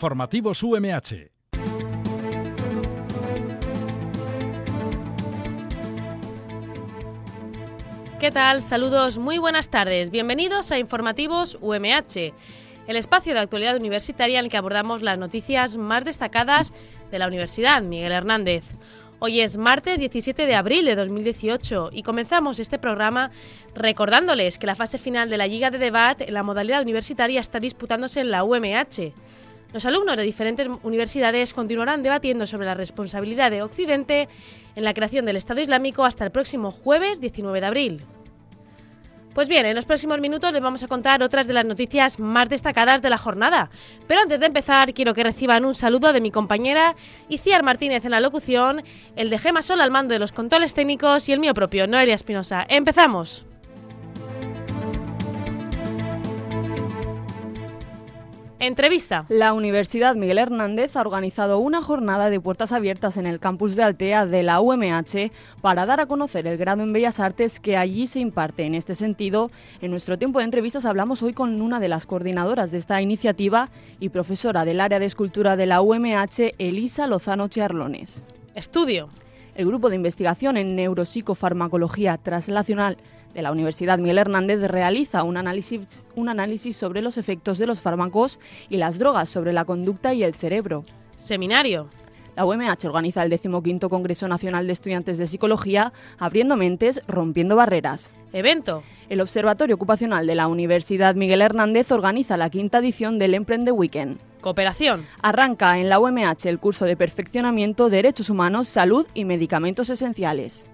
Informativos UMH. ¿Qué tal? Saludos, muy buenas tardes. Bienvenidos a Informativos UMH, el espacio de actualidad universitaria en el que abordamos las noticias más destacadas de la Universidad Miguel Hernández. Hoy es martes 17 de abril de 2018 y comenzamos este programa recordándoles que la fase final de la Lliga de Debat en la modalidad universitaria está disputándose en la UMH. Los alumnos de diferentes universidades continuarán debatiendo sobre la responsabilidad de Occidente en la creación del Estado Islámico hasta el próximo jueves 19 de abril. Pues bien, en los próximos minutos les vamos a contar otras de las noticias más destacadas de la jornada. Pero antes de empezar, quiero que reciban un saludo de mi compañera Iciar Martínez en la locución, el de Gema Sol al mando de los controles técnicos y el mío propio, Noelia Espinosa. ¡Empezamos! Entrevista. La Universidad Miguel Hernández ha organizado una jornada de puertas abiertas en el campus de Altea de la UMH para dar a conocer el grado en Bellas Artes que allí se imparte. En este sentido, en nuestro tiempo de entrevistas hablamos hoy con una de las coordinadoras de esta iniciativa y profesora del área de escultura de la UMH, Elisa Lozano Chiarlones. Estudio. El grupo de investigación en neuropsicofarmacología translacional de la Universidad Miguel Hernández realiza un análisis sobre los efectos de los fármacos y las drogas sobre la conducta y el cerebro. Seminario. La UMH organiza el 15º Congreso Nacional de Estudiantes de Psicología, abriendo mentes, rompiendo barreras. Evento. El Observatorio Ocupacional de la Universidad Miguel Hernández organiza la 5ª edición del Emprende Weekend. Cooperación. Arranca en la UMH el curso de perfeccionamiento Derechos Humanos, Salud y Medicamentos Esenciales.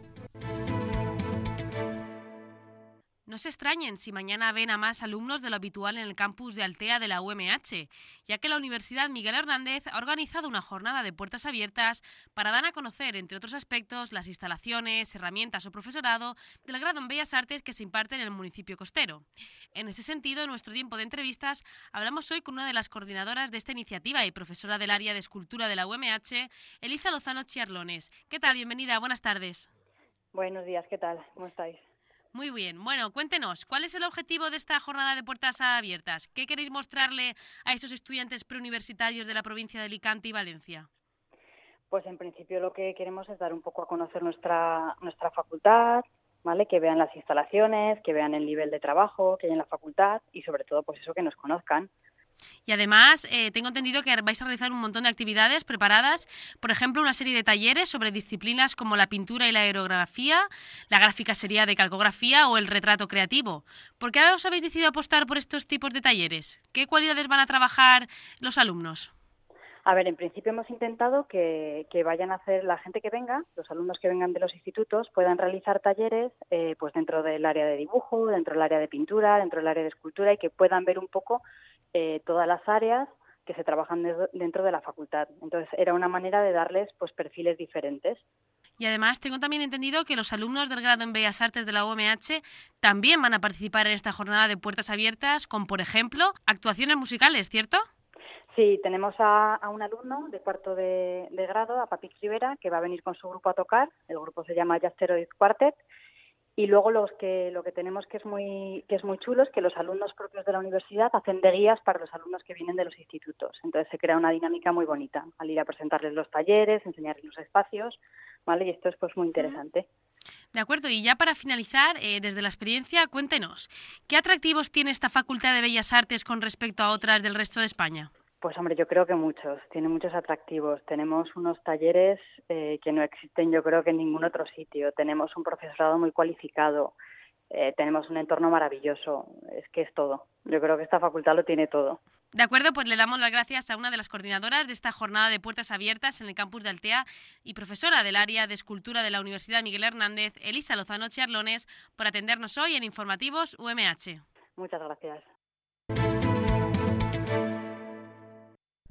No se extrañen si mañana ven a más alumnos de lo habitual en el campus de Altea de la UMH, ya que la Universidad Miguel Hernández ha organizado una jornada de puertas abiertas para dar a conocer, entre otros aspectos, las instalaciones, herramientas o profesorado del grado en Bellas Artes que se imparte en el municipio costero. En ese sentido, en nuestro tiempo de entrevistas, hablamos hoy con una de las coordinadoras de esta iniciativa y profesora del área de escultura de la UMH, Elisa Lozano Chiarlones. ¿Qué tal? Bienvenida, buenas tardes. Buenos días, ¿qué tal? ¿Cómo estáis? Muy bien. Bueno, cuéntenos, ¿cuál es el objetivo de esta jornada de puertas abiertas? ¿Qué queréis mostrarle a esos estudiantes preuniversitarios de la provincia de Alicante y Valencia? Pues en principio lo que queremos es dar un poco a conocer nuestra facultad, ¿vale? Que vean las instalaciones, que vean el nivel de trabajo que hay en la facultad y sobre todo pues eso, que nos conozcan. Y además, tengo entendido que vais a realizar un montón de actividades preparadas, por ejemplo, una serie de talleres sobre disciplinas como la pintura y la aerografía, la gráfica sería de calcografía o el retrato creativo. ¿Por qué os habéis decidido apostar por estos tipos de talleres? ¿Qué cualidades van a trabajar los alumnos? A ver, en principio hemos intentado que vayan a hacer, la gente que venga, los alumnos que vengan de los institutos, puedan realizar talleres pues dentro del área de dibujo, dentro del área de pintura, dentro del área de escultura y que puedan ver un poco todas las áreas que se trabajan dentro de la facultad. Entonces, era una manera de darles pues perfiles diferentes. Y además, tengo también entendido que los alumnos del grado en Bellas Artes de la UMH también van a participar en esta jornada de puertas abiertas con, por ejemplo, actuaciones musicales, ¿cierto? Sí, tenemos a un alumno de cuarto de grado, a Papix Rivera, que va a venir con su grupo a tocar. El grupo se llama Jasteroid Quartet. Y luego lo que tenemos que es muy chulo es que los alumnos propios de la universidad hacen de guías para los alumnos que vienen de los institutos. Entonces se crea una dinámica muy bonita al ir a presentarles los talleres, enseñarles los espacios, ¿vale? Y esto es pues muy interesante. De acuerdo, y ya para finalizar, desde la experiencia, cuéntenos, ¿qué atractivos tiene esta Facultad de Bellas Artes con respecto a otras del resto de España? Pues hombre, yo creo que muchos, tiene muchos atractivos. Tenemos unos talleres que no existen yo creo que en ningún otro sitio. Tenemos un profesorado muy cualificado, tenemos un entorno maravilloso, es que es todo. Yo creo que esta facultad lo tiene todo. De acuerdo, pues le damos las gracias a una de las coordinadoras de esta jornada de puertas abiertas en el campus de Altea y profesora del área de escultura de la Universidad Miguel Hernández, Elisa Lozano Chiarlones, por atendernos hoy en Informativos UMH. Muchas gracias.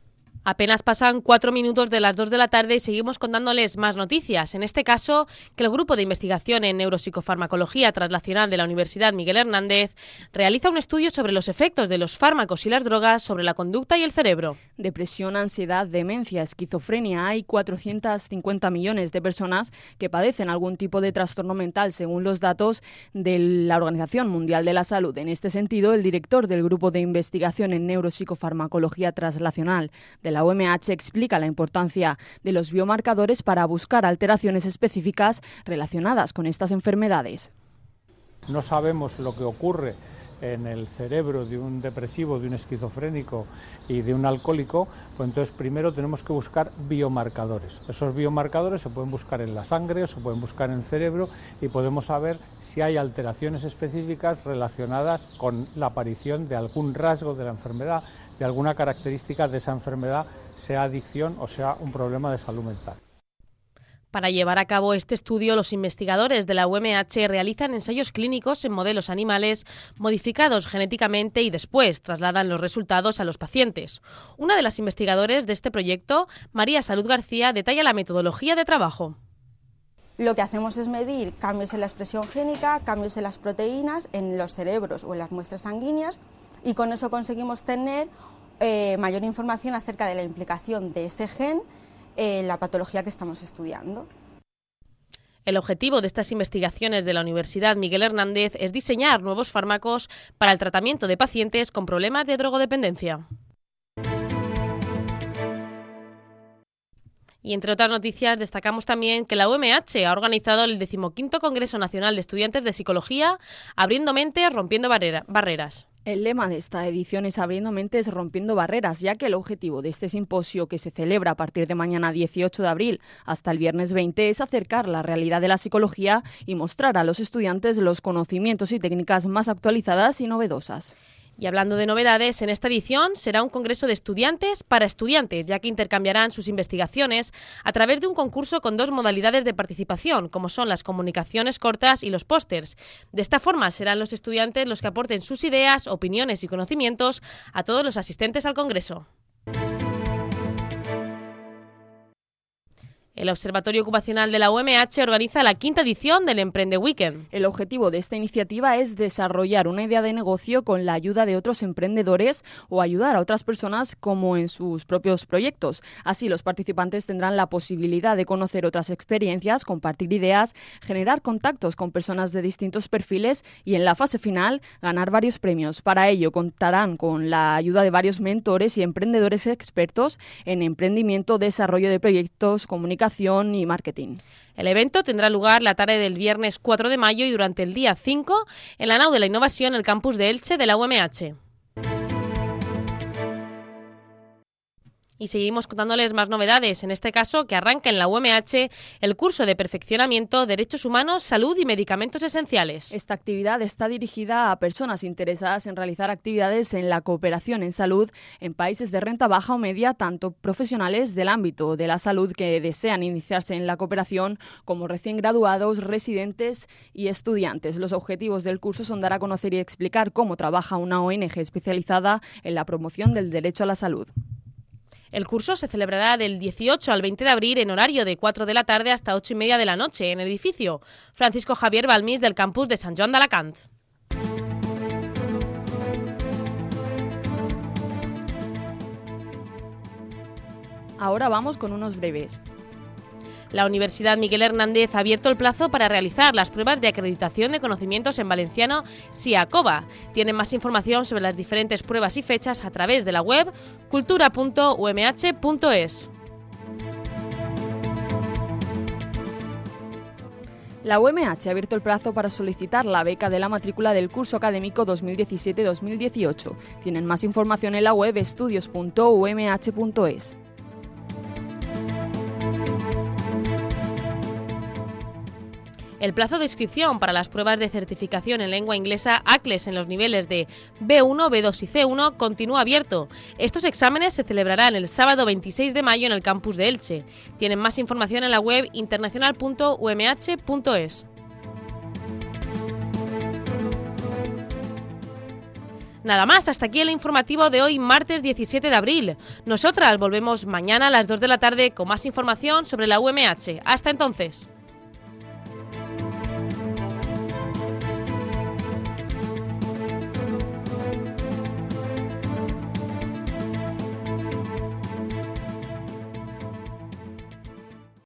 Apenas pasan 4 minutos de las 2 de la tarde y seguimos contándoles más noticias. En este caso, que el Grupo de Investigación en Neuropsicofarmacología Translacional de la Universidad Miguel Hernández realiza un estudio sobre los efectos de los fármacos y las drogas sobre la conducta y el cerebro. Depresión, ansiedad, demencia, esquizofrenia. Hay 450 millones de personas que padecen algún tipo de trastorno mental, según los datos de la Organización Mundial de la Salud. En este sentido, el director del Grupo de Investigación en Neuropsicofarmacología Translacional de la UMH explica la importancia de los biomarcadores para buscar alteraciones específicas relacionadas con estas enfermedades. No sabemos lo que ocurre en el cerebro de un depresivo, de un esquizofrénico y de un alcohólico, pues entonces primero tenemos que buscar biomarcadores. Esos biomarcadores se pueden buscar en la sangre, se pueden buscar en el cerebro y podemos saber si hay alteraciones específicas relacionadas con la aparición de algún rasgo de la enfermedad, de alguna característica de esa enfermedad, sea adicción o sea un problema de salud mental. Para llevar a cabo este estudio, los investigadores de la UMH realizan ensayos clínicos en modelos animales modificados genéticamente y después trasladan los resultados a los pacientes. Una de las investigadoras de este proyecto, María Salud García, detalla la metodología de trabajo. Lo que hacemos es medir cambios en la expresión génica, cambios en las proteínas, en los cerebros o en las muestras sanguíneas, y con eso conseguimos tener mayor información acerca de la implicación de ese gen en la patología que estamos estudiando. El objetivo de estas investigaciones de la Universidad Miguel Hernández es diseñar nuevos fármacos para el tratamiento de pacientes con problemas de drogodependencia. Y entre otras noticias destacamos también que la UMH ha organizado el 15º Congreso Nacional de Estudiantes de Psicología, abriendo mentes, rompiendo barreras. El lema de esta edición es Abriendo mentes, rompiendo barreras, ya que el objetivo de este simposio, que se celebra a partir de mañana 18 de abril hasta el viernes 20, es acercar la realidad de la psicología y mostrar a los estudiantes los conocimientos y técnicas más actualizadas y novedosas. Y hablando de novedades, en esta edición será un congreso de estudiantes para estudiantes, ya que intercambiarán sus investigaciones a través de un concurso con 2 modalidades de participación, como son las comunicaciones cortas y los pósters. De esta forma serán los estudiantes los que aporten sus ideas, opiniones y conocimientos a todos los asistentes al congreso. El Observatorio Ocupacional de la UMH organiza la 5ª edición del Emprende Weekend. El objetivo de esta iniciativa es desarrollar una idea de negocio con la ayuda de otros emprendedores o ayudar a otras personas como en sus propios proyectos. Así, los participantes tendrán la posibilidad de conocer otras experiencias, compartir ideas, generar contactos con personas de distintos perfiles y en la fase final ganar varios premios. Para ello contarán con la ayuda de varios mentores y emprendedores expertos en emprendimiento, desarrollo de proyectos, comunicación y marketing. El evento tendrá lugar la tarde del viernes 4 de mayo y durante el día 5 en la nau de la innovación, el campus de Elche de la UMH. Y seguimos contándoles más novedades, en este caso que arranca en la UMH el curso de perfeccionamiento Derechos Humanos, Salud y Medicamentos Esenciales. Esta actividad está dirigida a personas interesadas en realizar actividades en la cooperación en salud en países de renta baja o media, tanto profesionales del ámbito de la salud que desean iniciarse en la cooperación como recién graduados, residentes y estudiantes. Los objetivos del curso son dar a conocer y explicar cómo trabaja una ONG especializada en la promoción del derecho a la salud. El curso se celebrará del 18 al 20 de abril en horario de 4 de la tarde hasta 8:30 de la noche en el edificio Francisco Javier Balmís del campus de Sant Joan d'Alacant. Ahora vamos con unos breves. La Universidad Miguel Hernández ha abierto el plazo para realizar las pruebas de acreditación de conocimientos en valenciano SIACOVA. Tienen más información sobre las diferentes pruebas y fechas a través de la web cultura.umh.es. La UMH ha abierto el plazo para solicitar la beca de la matrícula del curso académico 2017-2018. Tienen más información en la web estudios.umh.es. El plazo de inscripción para las pruebas de certificación en lengua inglesa ACLES en los niveles de B1, B2 y C1 continúa abierto. Estos exámenes se celebrarán el sábado 26 de mayo en el campus de Elche. Tienen más información en la web internacional.umh.es. Nada más, hasta aquí el informativo de hoy, martes 17 de abril. Nosotras volvemos mañana a las 2 de la tarde con más información sobre la UMH. Hasta entonces.